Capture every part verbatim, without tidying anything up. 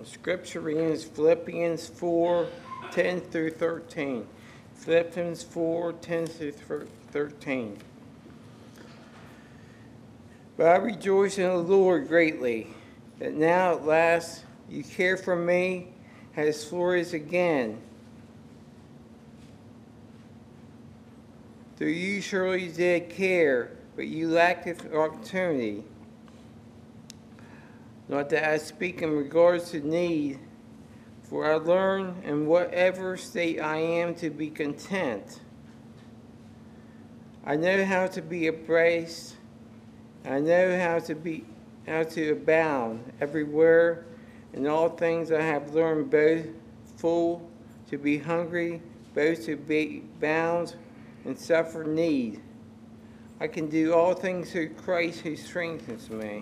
scripture reading is Philippians four, ten through thirteen. Philippians four, ten through thirteen. But I rejoice in the Lord greatly, that now at last you care for me has flourished again. Though you surely did care, but you lacked opportunity. Not that I speak in regards to need, for I learn in whatever state I am to be content. I know how to be abased. I know how to be how to abound everywhere. In all things I have learned both full to be hungry, both to be bound and suffer need. I can do all things through Christ who strengthens me.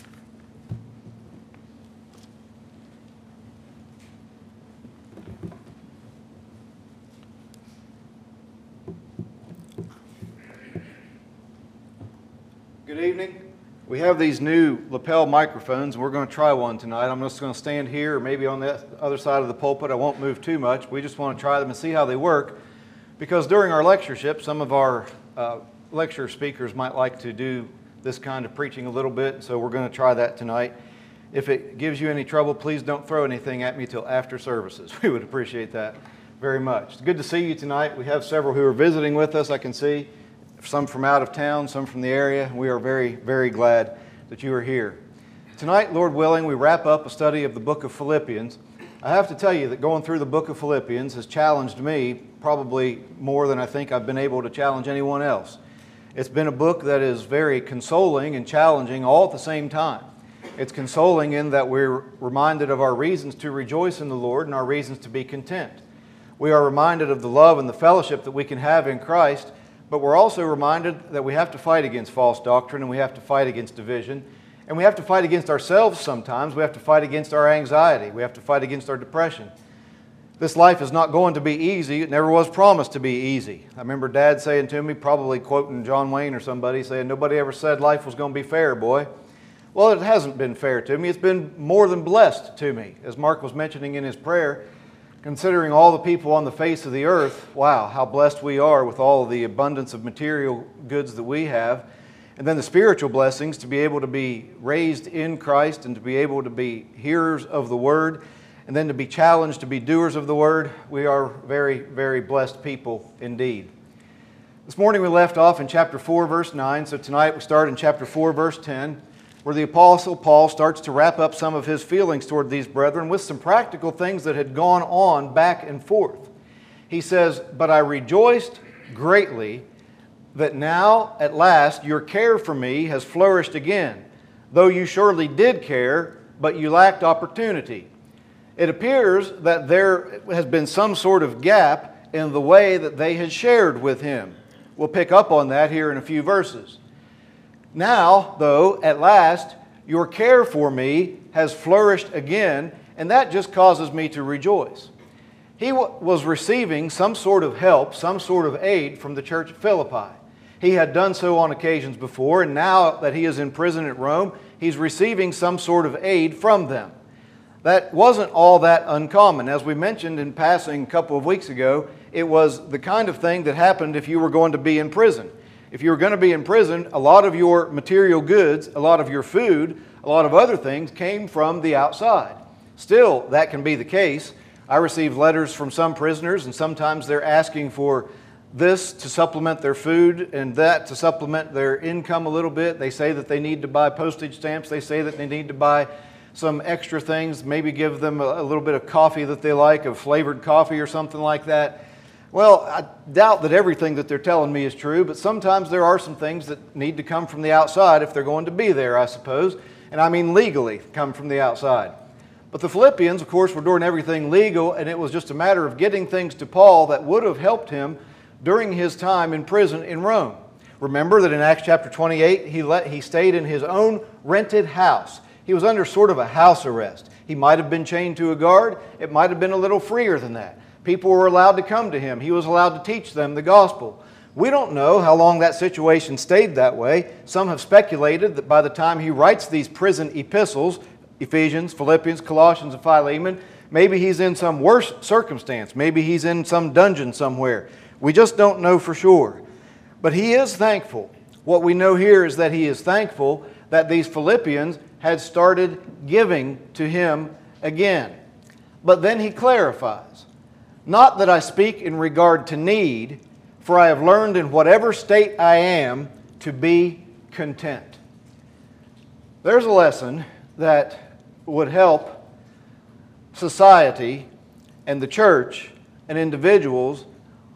Good evening. We have these new lapel microphones, and we're going to try one tonight. I'm just going to stand here or maybe on the other side of the pulpit. I won't move too much. We just want to try them and see how they work, because during our lectureship, some of our uh, lecture speakers might like to do this kind of preaching a little bit, so we're going to try that tonight. If it gives you any trouble, please don't throw anything at me till after services. We would appreciate that very much. It's good to see you tonight. We have several who are visiting with us, I can see. Some from out of town, some from the area. We are very, very glad that you are here. Tonight, Lord willing, we wrap up a study of the book of Philippians. I have to tell you that going through the book of Philippians has challenged me probably more than I think I've been able to challenge anyone else. It's been a book that is very consoling and challenging all at the same time. It's consoling in that we're reminded of our reasons to rejoice in the Lord and our reasons to be content. We are reminded of the love and the fellowship that we can have in Christ, but we're also reminded that we have to fight against false doctrine, and we have to fight against division, and we have to fight against ourselves sometimes. We have to fight against our anxiety. We have to fight against our depression. This life is not going to be easy. It never was promised to be easy. I remember Dad saying to me, probably quoting John Wayne or somebody, saying, "Nobody ever said life was going to be fair, boy." Well, it hasn't been fair to me. It's been more than blessed to me. As Mark was mentioning in his prayer, considering all the people on the face of the earth, wow, how blessed we are with all the abundance of material goods that we have. And then the spiritual blessings to be able to be raised in Christ and to be able to be hearers of the Word, and then to be challenged to be doers of the Word. We are very, very blessed people indeed. This morning we left off in chapter four, verse nine, so tonight we start in chapter four, verse ten, where the Apostle Paul starts to wrap up some of his feelings toward these brethren with some practical things that had gone on back and forth. He says, "But I rejoiced greatly that now at last your care for me has flourished again, though you surely did care, but you lacked opportunity." It appears that there has been some sort of gap in the way that they had shared with him. We'll pick up on that here in a few verses. Now, though, at last, your care for me has flourished again, and that just causes me to rejoice. He was receiving some sort of help, some sort of aid from the church at Philippi. He had done so on occasions before, and now that he is in prison at Rome, he's receiving some sort of aid from them. That wasn't all that uncommon. As we mentioned in passing a couple of weeks ago, it was the kind of thing that happened if you were going to be in prison. If you were going to be in prison, a lot of your material goods, a lot of your food, a lot of other things came from the outside. Still, that can be the case. I receive letters from some prisoners, and sometimes they're asking for this to supplement their food and that to supplement their income a little bit. They say that they need to buy postage stamps. They say that they need to buy some extra things, maybe give them a little bit of coffee that they like, of flavored coffee or something like that. Well, I doubt that everything that they're telling me is true, but sometimes there are some things that need to come from the outside if they're going to be there, I suppose. And I mean legally come from the outside. But the Philippians, of course, were doing everything legal, and it was just a matter of getting things to Paul that would have helped him during his time in prison in Rome. Remember that in Acts chapter twenty-eight, he, let, he stayed in his own rented house. He was under sort of a house arrest. He might have been chained to a guard. It might have been a little freer than that. People were allowed to come to him. He was allowed to teach them the gospel. We don't know how long that situation stayed that way. Some have speculated that by the time he writes these prison epistles, Ephesians, Philippians, Colossians, and Philemon. Maybe he's in some worse circumstance. Maybe he's in some dungeon somewhere. We just don't know for sure. But he is thankful. What we know here is that he is thankful that these Philippians had started giving to him again. But then he clarifies, not that I speak in regard to need, for I have learned in whatever state I am to be content. There's a lesson that would help society and the church and individuals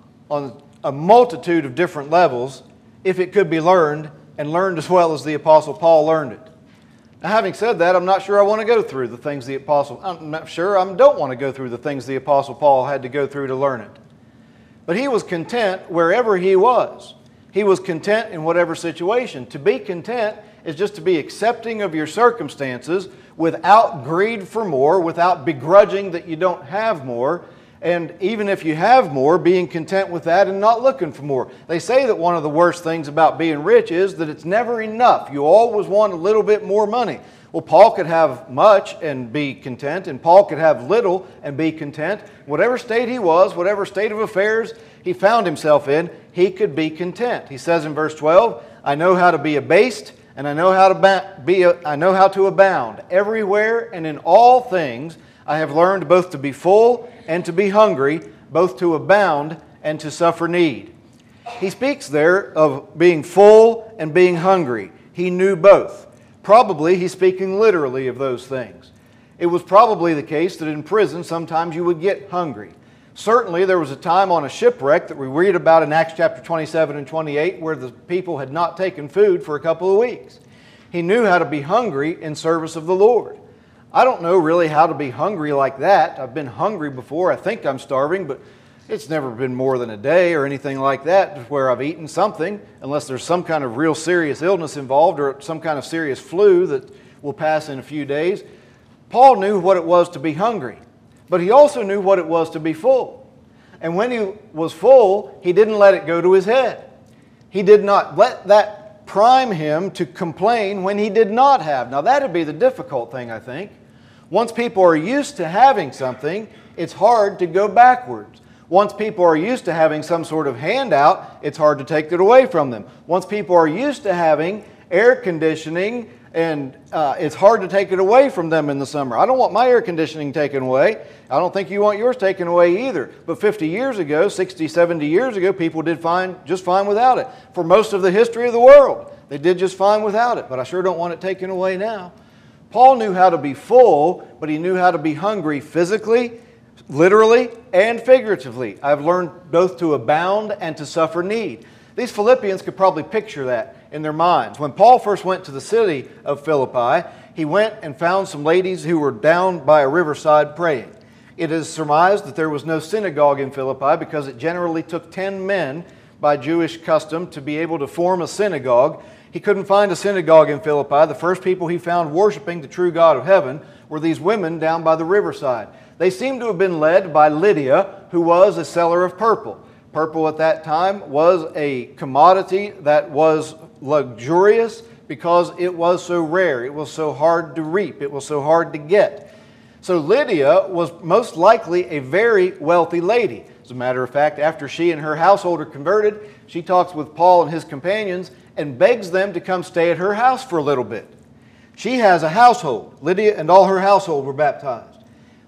on a multitude of different levels if it could be learned and learned as well as the Apostle Paul learned it. Now, having said that, I'm not sure I want to go through the things the Apostle, I'm not sure I don't want to go through the things the Apostle Paul had to go through to learn it. But he was content wherever he was. He was content in whatever situation. To be content is just to be accepting of your circumstances without greed for more, without begrudging that you don't have more, and even if you have more, being content with that and not looking for more. They say that one of the worst things about being rich is that it's never enough. You always want a little bit more money. Well, Paul could have much and be content, and Paul could have little and be content. Whatever state he was, whatever state of affairs he found himself in, he could be content. He says in verse twelve, I know how to be abased, and I know how to ba- be a, I know how to abound. Everywhere and in all things I have learned both to be full and to be hungry, both to abound and to suffer need. He speaks there of being full and being hungry. He knew both. Probably he's speaking literally of those things. It was probably the case that in prison sometimes you would get hungry. Certainly there was a time on a shipwreck that we read about in Acts chapter twenty-seven and twenty-eight where the people had not taken food for a couple of weeks. He knew how to be hungry in service of the Lord. I don't know really how to be hungry like that. I've been hungry before. I think I'm starving, but it's never been more than a day or anything like that where I've eaten something, unless there's some kind of real serious illness involved or some kind of serious flu that will pass in a few days. Paul knew what it was to be hungry, but he also knew what it was to be full. And when he was full, he didn't let it go to his head. He did not let that prime him to complain when he did not have. Now that'd be the difficult thing, I think. Once people are used to having something, it's hard to go backwards. Once people are used to having some sort of handout, it's hard to take it away from them. Once people are used to having air conditioning, and uh, it's hard to take it away from them in the summer. I don't want my air conditioning taken away. I don't think you want yours taken away either. But fifty years ago, sixty, seventy years ago, people did fine, just fine without it. For most of the history of the world, they did just fine without it. But I sure don't want it taken away now. Paul knew how to be full, but he knew how to be hungry physically, literally, and figuratively. I've learned both to abound and to suffer need. These Philippians could probably picture that in their minds. When Paul first went to the city of Philippi, he went and found some ladies who were down by a riverside praying. It is surmised that there was no synagogue in Philippi because it generally took ten men by Jewish custom to be able to form a synagogue. He couldn't find a synagogue in Philippi. The first people he found worshiping the true God of heaven were these women down by the riverside. They seem to have been led by Lydia, who was a seller of purple. Purple at that time was a commodity that was luxurious because it was so rare. It was so hard to reap. It was so hard to get. So Lydia was most likely a very wealthy lady. As a matter of fact, after she and her household are converted, she talks with Paul and his companions and begs them to come stay at her house for a little bit. She has a household. Lydia and all her household were baptized.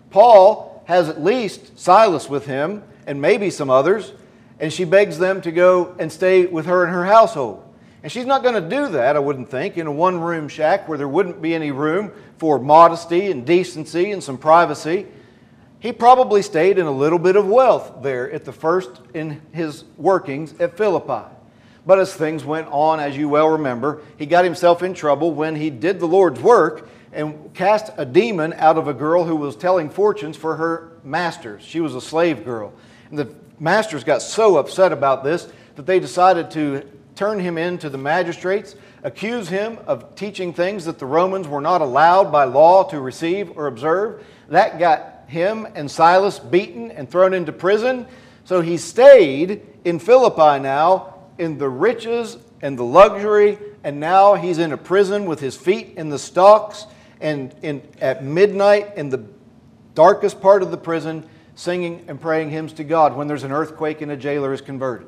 Paul has at least Silas with him and maybe some others, and she begs them to go and stay with her and her household. And she's not going to do that, I wouldn't think, in a one-room shack where there wouldn't be any room for modesty and decency and some privacy. He probably stayed in a little bit of wealth there at the first in his workings at Philippi. But as things went on, as you well remember, he got himself in trouble when he did the Lord's work and cast a demon out of a girl who was telling fortunes for her masters. She was a slave girl. And the masters got so upset about this that they decided to turn him in to the magistrates, accuse him of teaching things that the Romans were not allowed by law to receive or observe. That got him and Silas beaten and thrown into prison. So he stayed in Philippi now in the riches and the luxury, and now he's in a prison with his feet in the stocks, and in, at midnight in the darkest part of the prison singing and praying hymns to God when there's an earthquake and a jailer is converted.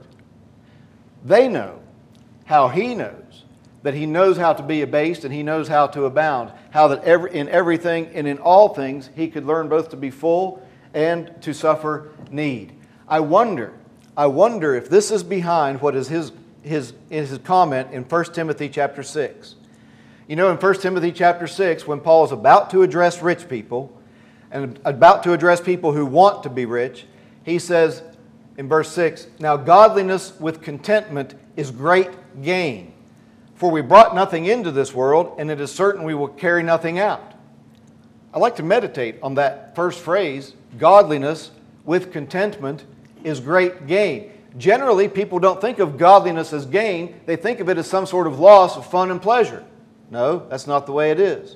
They know how he knows, that he knows how to be abased and he knows how to abound, how that every, in everything and in all things he could learn both to be full and to suffer need. I wonder, I wonder if this is behind what is his, his, his comment in First Timothy chapter six. You know, in First Timothy chapter six, when Paul is about to address rich people and about to address people who want to be rich, he says in verse six, "Now godliness with contentment is great gain. For we brought nothing into this world, and it is certain we will carry nothing out." I like to meditate on that first phrase, godliness with contentment is great gain. Generally, people don't think of godliness as gain. They think of it as some sort of loss of fun and pleasure. No, that's not the way it is.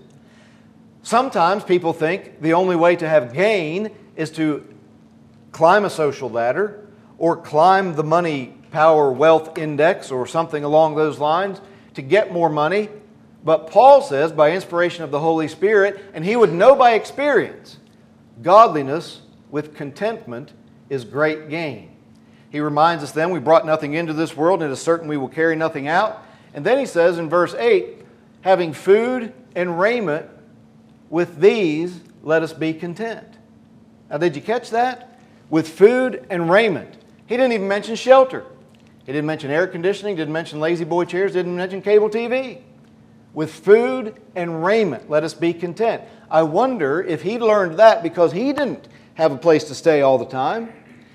Sometimes people think the only way to have gain is to climb a social ladder or climb the money, power, wealth index or something along those lines to get more money. But Paul says, by inspiration of the Holy Spirit, and he would know by experience, godliness with contentment is great gain. He reminds us then, we brought nothing into this world, and it is certain we will carry nothing out. And then he says in verse eight, having food and raiment, with these let us be content. Now did you catch that? With food and raiment. He didn't even mention shelter. He didn't mention air conditioning, didn't mention lazy boy chairs, didn't mention cable T V. With food and raiment, let us be content. I wonder if he learned that because he didn't have a place to stay all the time.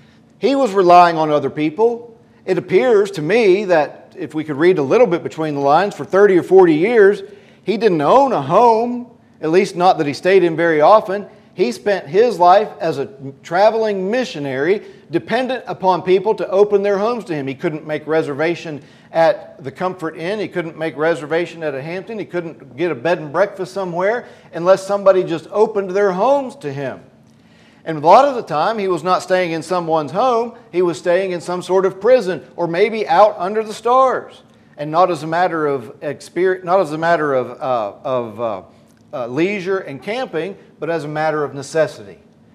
He was relying on other people. It appears to me that if we could read a little bit between the lines, for thirty or forty years, he didn't own a home, at least not that he stayed in very often. He spent his life as a traveling missionary, dependent upon people to open their homes to him. He couldn't make reservation at the Comfort Inn. He couldn't make reservation at a Hampton. He couldn't get a bed and breakfast somewhere unless somebody just opened their homes to him. And a lot of the time, he was not staying in someone's home. He was staying in some sort of prison or maybe out under the stars. And not as a matter of experience, not as a matter of, uh, of uh, uh, leisure and camping, but as a matter of necessity.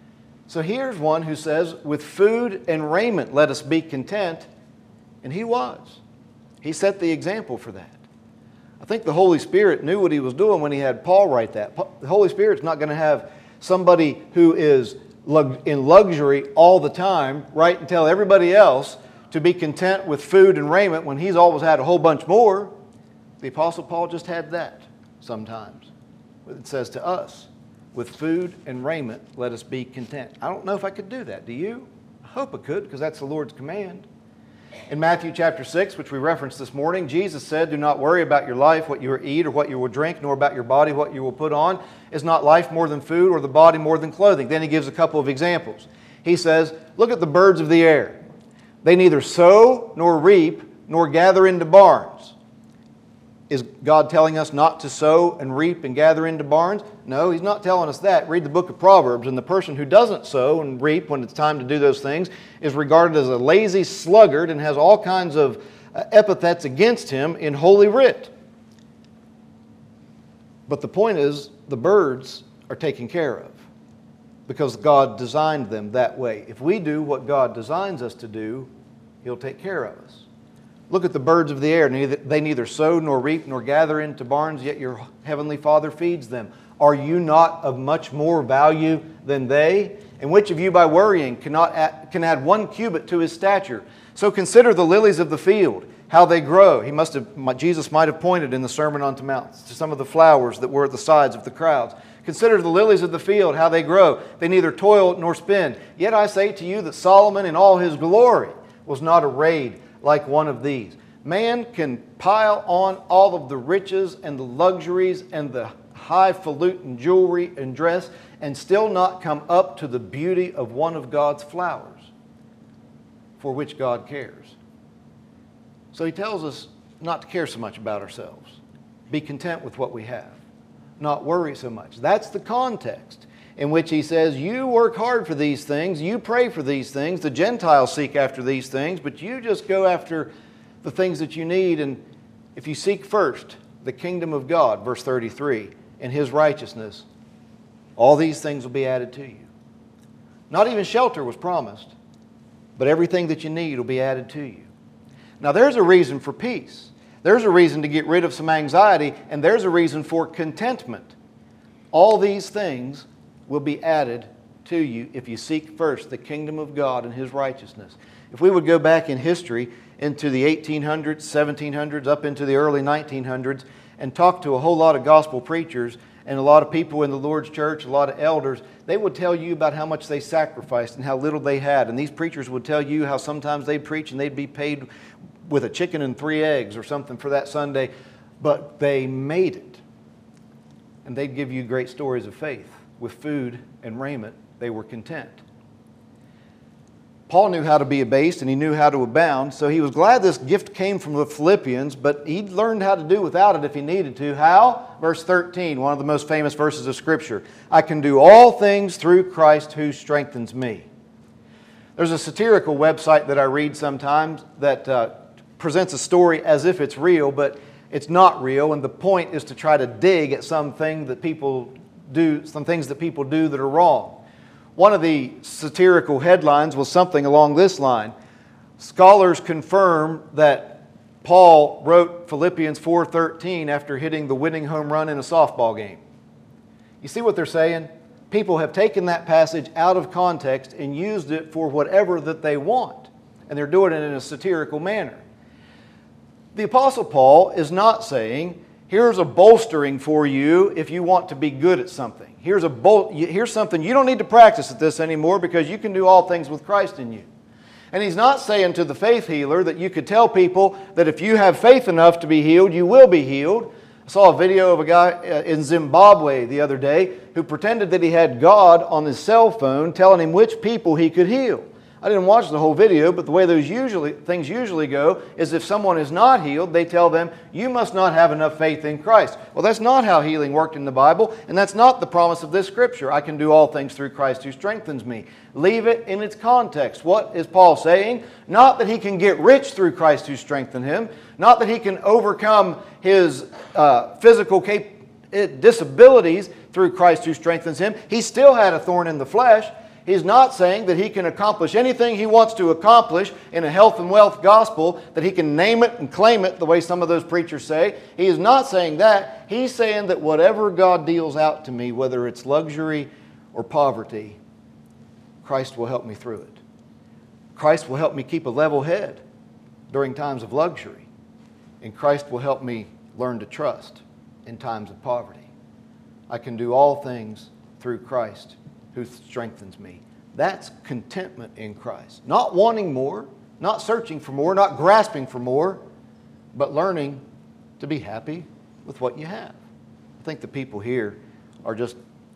So here's one who says, with food and raiment, let us be content. And he was. He set the example for that. I think the Holy Spirit knew what he was doing when he had Paul write that. The Holy Spirit's not going to have somebody who is in luxury all the time write and tell everybody else to be content with food and raiment when he's always had a whole bunch more. The Apostle Paul just had that sometimes. It says to us, with food and raiment, let us be content. I don't know if I could do that. Do you? I hope I could, because that's the Lord's command. In Matthew chapter six, which we referenced this morning, Jesus said, do not worry about your life, what you will eat or what you will drink, nor about your body, what you will put on. Is not life more than food, or the body more than clothing? Then he gives a couple of examples. He says, look at the birds of the air. They neither sow nor reap nor gather into barns. Is God telling us not to sow and reap and gather into barns? No, He's not telling us that. Read the book of Proverbs, and the person who doesn't sow and reap when it's time to do those things is regarded as a lazy sluggard and has all kinds of uh, epithets against him in Holy Writ. But the point is, the birds are taken care of because God designed them that way. If we do what God designs us to do, He'll take care of us. Look at the birds of the air. They neither sow nor reap nor gather into barns, yet your heavenly Father feeds them. Are you not of much more value than they? And which of you by worrying cannot add, can add one cubit to his stature? So consider the lilies of the field, how they grow. He must have, Jesus might have pointed in the Sermon on the Mount to some of the flowers that were at the sides of the crowds. Consider the lilies of the field, how they grow. They neither toil nor spin. Yet I say to you that Solomon in all his glory was not arrayed like one of these. Man can pile on all of the riches and the luxuries and the highfalutin jewelry and dress and still not come up to the beauty of one of God's flowers for which God cares. So he tells us not to care so much about ourselves. Be content with what we have. Not worry so much. That's the context in which he says, you work hard for these things, you pray for these things, the Gentiles seek after these things, but you just go after the things that you need. And if you seek first the kingdom of God, verse thirty-three, and His righteousness, all these things will be added to you. Not even shelter was promised, but everything that you need will be added to you. Now there's a reason for peace. There's a reason to get rid of some anxiety, and there's a reason for contentment. All these things will be added to you if you seek first the kingdom of God and His righteousness. If we would go back in history into the eighteen hundreds, seventeen hundreds, up into the early nineteen hundreds, and talk to a whole lot of gospel preachers and a lot of people in the Lord's church, a lot of elders, they would tell you about how much they sacrificed and how little they had. And these preachers would tell you how sometimes they'd preach and they'd be paid with a chicken and three eggs or something for that Sunday, but they made it. And they'd give you great stories of faith. With food and raiment, they were content. Paul knew how to be abased and he knew how to abound, so he was glad this gift came from the Philippians, but he learned how to do without it if he needed to. How? Verse thirteen, one of the most famous verses of Scripture. I can do all things through Christ who strengthens me. There's a satirical website that I read sometimes that uh, presents a story as if it's real, but it's not real, and the point is to try to dig at something that people do, some things that people do that are wrong. One of the satirical headlines was something along this line. Scholars confirm that Paul wrote Philippians four thirteen after hitting the winning home run in a softball game. You see what they're saying? People have taken that passage out of context and used it for whatever that they want. And they're doing it in a satirical manner. The Apostle Paul is not saying, here's a bolstering for you if you want to be good at something. Here's, a bol- here's something you don't need to practice at this anymore because you can do all things with Christ in you. And he's not saying to the faith healer that you could tell people that if you have faith enough to be healed, you will be healed. I saw a video of a guy in Zimbabwe the other day who pretended that he had God on his cell phone telling him which people he could heal. I didn't watch the whole video, but the way those usually things usually go is if someone is not healed, they tell them, you must not have enough faith in Christ. Well, that's not how healing worked in the Bible, and that's not the promise of this Scripture. I can do all things through Christ who strengthens me. Leave it in its context. What is Paul saying? Not that he can get rich through Christ who strengthened him, not that he can overcome his uh, physical cap- disabilities through Christ who strengthens him. He still had a thorn in the flesh. He's not saying that he can accomplish anything he wants to accomplish in a health and wealth gospel, that he can name it and claim it the way some of those preachers say. He is not saying that. He's saying that whatever God deals out to me, whether it's luxury or poverty, Christ will help me through it. Christ will help me keep a level head during times of luxury. And Christ will help me learn to trust in times of poverty. I can do all things through Christ who strengthens me. That's contentment in Christ. Not wanting more, not searching for more, not grasping for more, but learning to be happy with what you have. I think the people here are just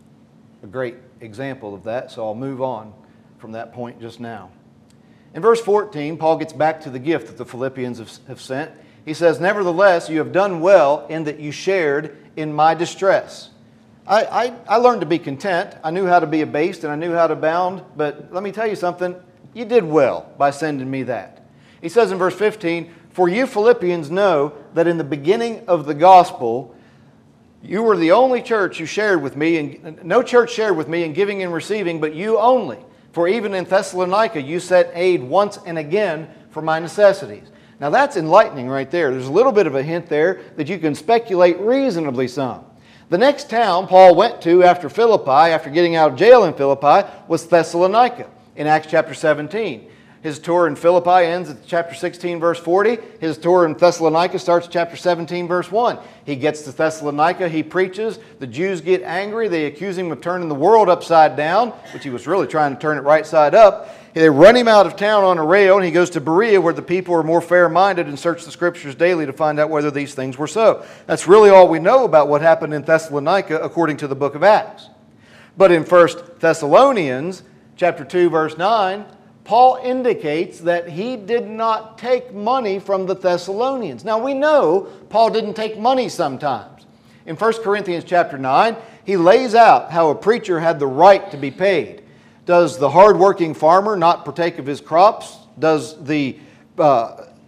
a great example of that, so I'll move on from that point just now. In verse fourteen, Paul gets back to the gift that the Philippians have, have sent. He says, nevertheless, you have done well in that you shared in my distress. I, I, I learned to be content. I knew how to be abased and I knew how to abound. But let me tell you something. You did well by sending me that. He says in verse fifteen, for you Philippians know that in the beginning of the gospel, you were the only church who shared with me, and no church shared with me in giving and receiving, but you only. For even in Thessalonica, you set aid once and again for my necessities. Now that's enlightening right there. There's a little bit of a hint there that you can speculate reasonably some. The next town Paul went to after Philippi, after getting out of jail in Philippi, was Thessalonica in Acts chapter seventeen. His tour in Philippi ends at chapter sixteen, verse forty. His tour in Thessalonica starts chapter seventeen, verse one. He gets to Thessalonica, he preaches, the Jews get angry, they accuse him of turning the world upside down, which he was really trying to turn it right side up. They run him out of town on a rail, and he goes to Berea, where the people are more fair-minded and search the Scriptures daily to find out whether these things were so. That's really all we know about what happened in Thessalonica according to the book of Acts. But in First Thessalonians chapter two, verse nine, Paul indicates that he did not take money from the Thessalonians. Now we know Paul didn't take money sometimes. In First Corinthians chapter nine, he lays out how a preacher had the right to be paid. Does the hardworking farmer not partake of his crops? Does the uh,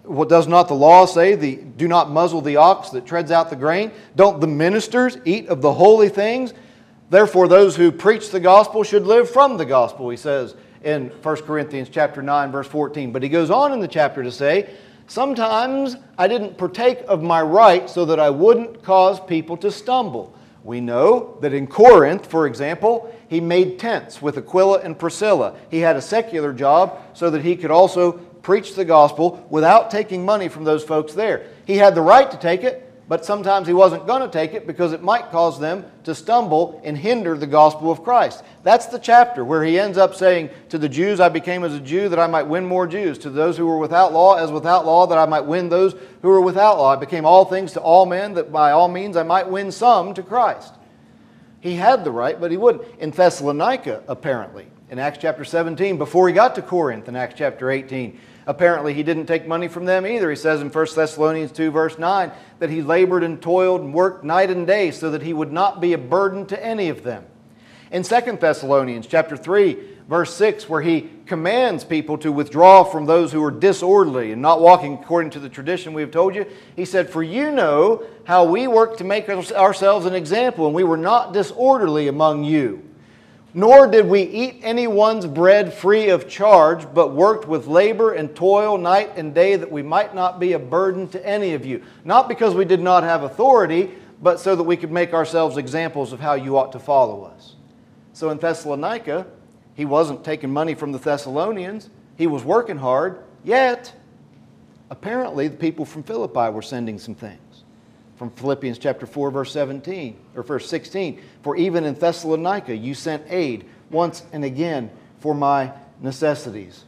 What does not the law say? The, do not muzzle the ox that treads out the grain? Don't the ministers eat of the holy things? Therefore, those who preach the gospel should live from the gospel, he says in First Corinthians chapter nine, verse fourteen. But he goes on in the chapter to say, sometimes I didn't partake of my right so that I wouldn't cause people to stumble. We know that in Corinth, for example, he made tents with Aquila and Priscilla. He had a secular job so that he could also preach the gospel without taking money from those folks there. He had the right to take it, but sometimes he wasn't going to take it because it might cause them to stumble and hinder the gospel of Christ. That's the chapter where he ends up saying, to the Jews I became as a Jew that I might win more Jews. To those who were without law as without law that I might win those who were without law. I became all things to all men that by all means I might win some to Christ. He had the right, but he wouldn't. In Thessalonica, apparently, in Acts chapter seventeen, before he got to Corinth in Acts chapter eighteen, apparently he didn't take money from them either. He says in First Thessalonians two, verse nine, that he labored and toiled and worked night and day so that he would not be a burden to any of them. In Second Thessalonians chapter three, verse six, where he commands people to withdraw from those who are disorderly and not walking according to the tradition we have told you, he said, for you know how we worked to make ourselves an example, and we were not disorderly among you. Nor did we eat anyone's bread free of charge, but worked with labor and toil night and day that we might not be a burden to any of you. Not because we did not have authority, but so that we could make ourselves examples of how you ought to follow us. So in Thessalonica, he wasn't taking money from the Thessalonians. He was working hard, yet apparently the people from Philippi were sending some things. From Philippians chapter four, verse seventeen, or verse sixteen, for even in Thessalonica you sent aid once and again for my necessities.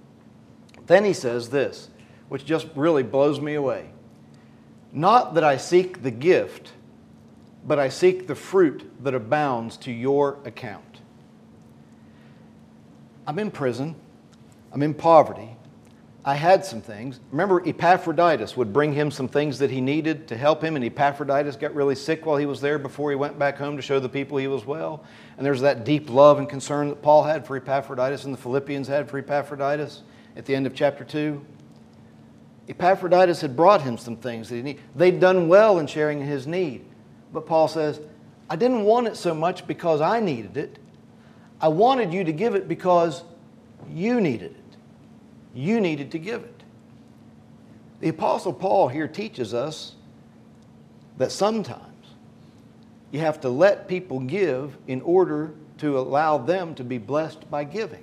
Then he says this, which just really blows me away. Not that I seek the gift, but I seek the fruit that abounds to your account. I'm in prison. I'm in poverty. I had some things. Remember, Epaphroditus would bring him some things that he needed to help him, and Epaphroditus got really sick while he was there before he went back home to show the people he was well. And there's that deep love and concern that Paul had for Epaphroditus and the Philippians had for Epaphroditus at the end of chapter two. Epaphroditus had brought him some things that he needed. They'd done well in sharing his need. But Paul says, I didn't want it so much because I needed it. I wanted you to give it because you needed it. You needed to give it. The Apostle Paul here teaches us that sometimes you have to let people give in order to allow them to be blessed by giving.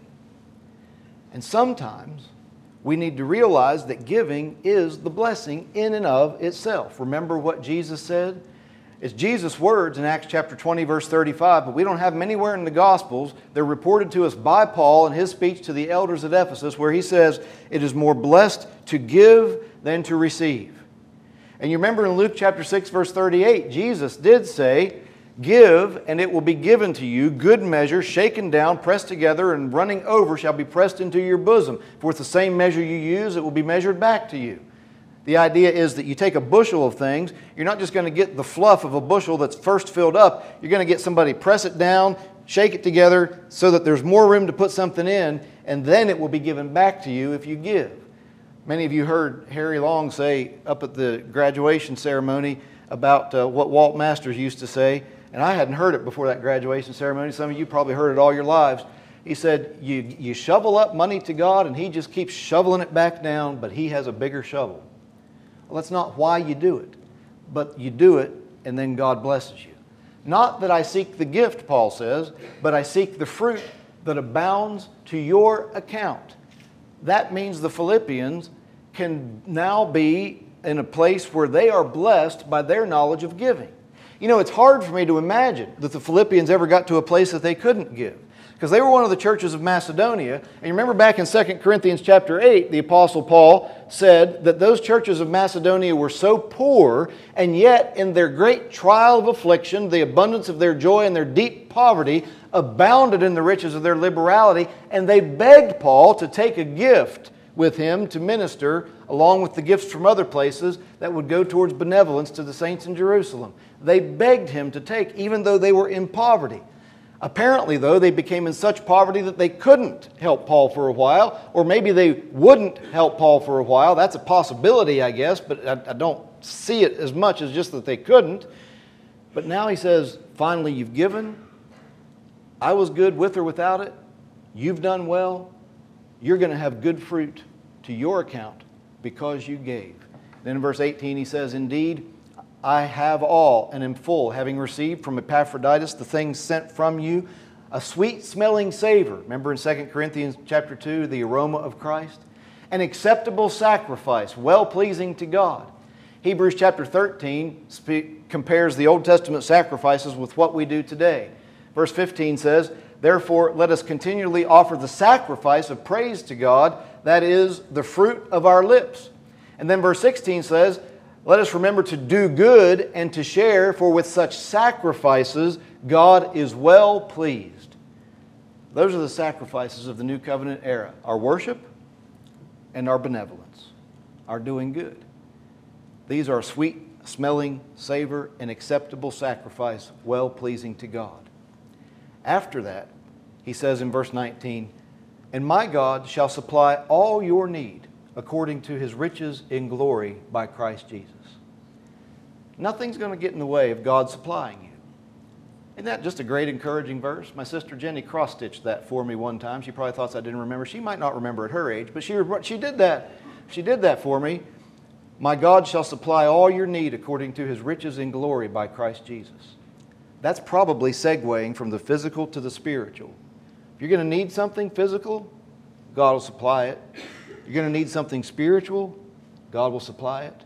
And sometimes we need to realize that giving is the blessing in and of itself. Remember what Jesus said? It's Jesus' words in Acts chapter twenty, verse thirty-five, but we don't have them anywhere in the Gospels. They're reported to us by Paul in his speech to the elders at Ephesus, where he says, it is more blessed to give than to receive. And you remember in Luke chapter six, verse thirty-eight, Jesus did say, give, and it will be given to you, good measure, shaken down, pressed together, and running over shall be pressed into your bosom. For with the same measure you use, it will be measured back to you. The idea is that you take a bushel of things, you're not just going to get the fluff of a bushel that's first filled up, you're going to get somebody press it down, shake it together so that there's more room to put something in, and then it will be given back to you if you give. Many of you heard Harry Long say up at the graduation ceremony about uh, what Walt Masters used to say, and I hadn't heard it before that graduation ceremony. Some of you probably heard it all your lives. He said, you, you shovel up money to God and He just keeps shoveling it back down, but He has a bigger shovel. Well, that's not why you do it, but you do it and then God blesses you. Not that I seek the gift, Paul says, but I seek the fruit that abounds to your account. That means the Philippians can now be in a place where they are blessed by their knowledge of giving. You know, it's hard for me to imagine that the Philippians ever got to a place that they couldn't give, because they were one of the churches of Macedonia. And you remember back in Second Corinthians chapter eight, the Apostle Paul said that those churches of Macedonia were so poor, and yet in their great trial of affliction, the abundance of their joy and their deep poverty abounded in the riches of their liberality, and they begged Paul to take a gift with him to minister, along with the gifts from other places that would go towards benevolence to the saints in Jerusalem. They begged him to take, even though they were in poverty. Apparently, though, they became in such poverty that they couldn't help Paul for a while, or maybe they wouldn't help Paul for a while. That's a possibility, I guess, but I, I don't see it as much as just that they couldn't. But now he says, finally, you've given. I was good with or without it. You've done well. You're going to have good fruit to your account because you gave. Then in verse eighteen he says, indeed, I have all and am full, having received from Epaphroditus the things sent from you, a sweet-smelling savor. Remember in Second Corinthians chapter two, the aroma of Christ? An acceptable sacrifice, well-pleasing to God. Hebrews chapter thirteen speak, compares the Old Testament sacrifices with what we do today. Verse fifteen says, therefore, let us continually offer the sacrifice of praise to God, that is, the fruit of our lips. And then verse sixteen says, let us remember to do good and to share, for with such sacrifices God is well pleased. Those are the sacrifices of the New Covenant era. Our worship and our benevolence, our doing good. These are sweet-smelling savor and acceptable sacrifice, well pleasing to God. After that, he says in verse nineteen, and my God shall supply all your need according to His riches in glory by Christ Jesus. Nothing's going to get in the way of God supplying you. Isn't that just a great encouraging verse? My sister Jenny cross-stitched that for me one time. She probably thought I didn't remember. She might not remember at her age, but she, she did that. She did that for me. My God shall supply all your need according to His riches in glory by Christ Jesus. That's probably segueing from the physical to the spiritual. If you're going to need something physical, God will supply it. You're going to need something spiritual, God will supply it.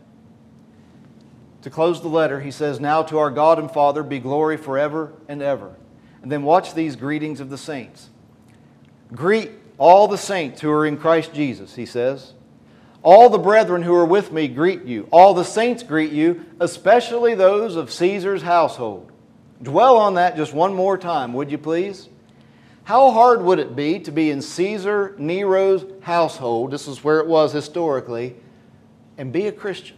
To close the letter, he says, now to our God and Father be glory forever and ever. And then watch these greetings of the saints. Greet all the saints who are in Christ Jesus, he says. All the brethren who are with me greet you. All the saints greet you, especially those of Caesar's household. Dwell on that just one more time, would you please? How hard would it be to be in Caesar Nero's household, this is where it was historically, and be a Christian?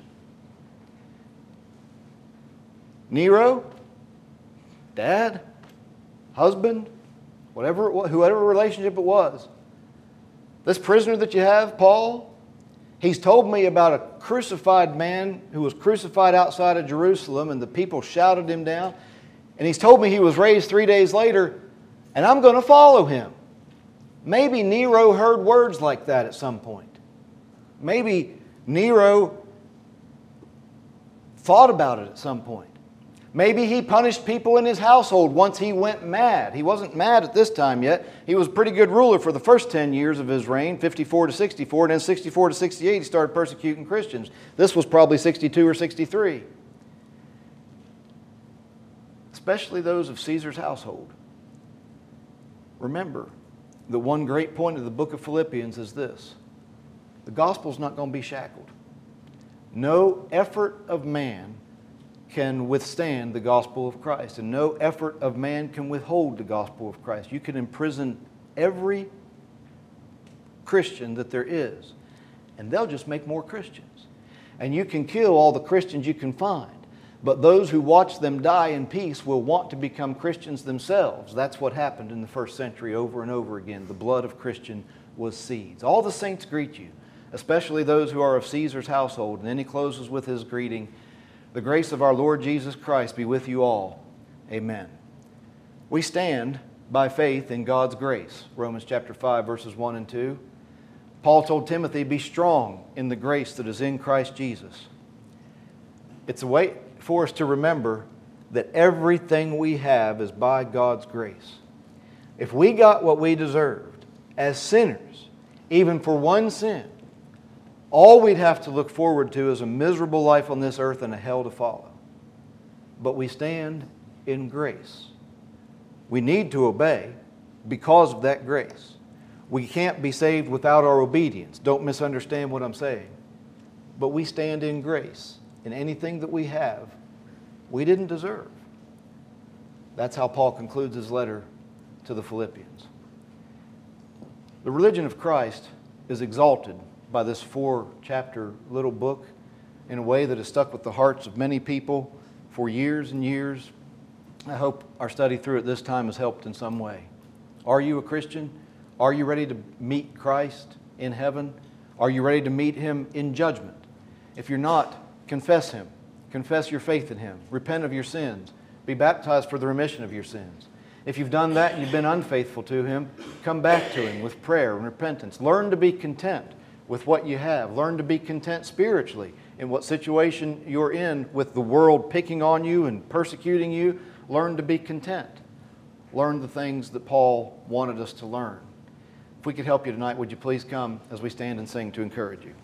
Nero, dad, husband, whatever it was, whatever relationship it was. This prisoner that you have, Paul, he's told me about a crucified man who was crucified outside of Jerusalem and the people shouted him down. And he's told me he was raised three days later and I'm going to follow him. Maybe Nero heard words like that at some point. Maybe Nero thought about it at some point. Maybe he punished people in his household once he went mad. He wasn't mad at this time yet. He was a pretty good ruler for the first ten years of his reign, fifty-four to sixty-four, and then sixty-four to sixty-eight he started persecuting Christians. This was probably sixty-two or sixty-three. Especially those of Caesar's household. Remember, the one great point of the book of Philippians is this. The gospel's not going to be shackled. No effort of man can withstand the gospel of Christ, and no effort of man can withhold the gospel of Christ. You can imprison every Christian that there is, and they'll just make more Christians. And you can kill all the Christians you can find, but those who watch them die in peace will want to become Christians themselves. That's what happened in the first century over and over again. The blood of Christian was seeds. All the saints greet you, especially those who are of Caesar's household. And then he closes with his greeting, the grace of our Lord Jesus Christ be with you all. Amen. We stand by faith in God's grace. Romans chapter five, verses one and two. Paul told Timothy, be strong in the grace that is in Christ Jesus. It's a way for us to remember that everything we have is by God's grace. If we got what we deserved as sinners, even for one sin, all we'd have to look forward to is a miserable life on this earth and a hell to follow. But we stand in grace. We need to obey because of that grace. We can't be saved without our obedience. Don't misunderstand what I'm saying. But we stand in grace. And anything that we have, we didn't deserve. That's how Paul concludes his letter to the Philippians. The religion of Christ is exalted by this four-chapter little book in a way that has stuck with the hearts of many people for years and years. I hope our study through it this time has helped in some way. Are you a Christian? Are you ready to meet Christ in heaven? Are you ready to meet Him in judgment? If you're not, confess Him. Confess your faith in Him. Repent of your sins. Be baptized for the remission of your sins. If you've done that and you've been unfaithful to Him, come back to Him with prayer and repentance. Learn to be content with what you have. Learn to be content spiritually in what situation you're in with the world picking on you and persecuting you. Learn to be content. Learn the things that Paul wanted us to learn. If we could help you tonight, would you please come as we stand and sing to encourage you?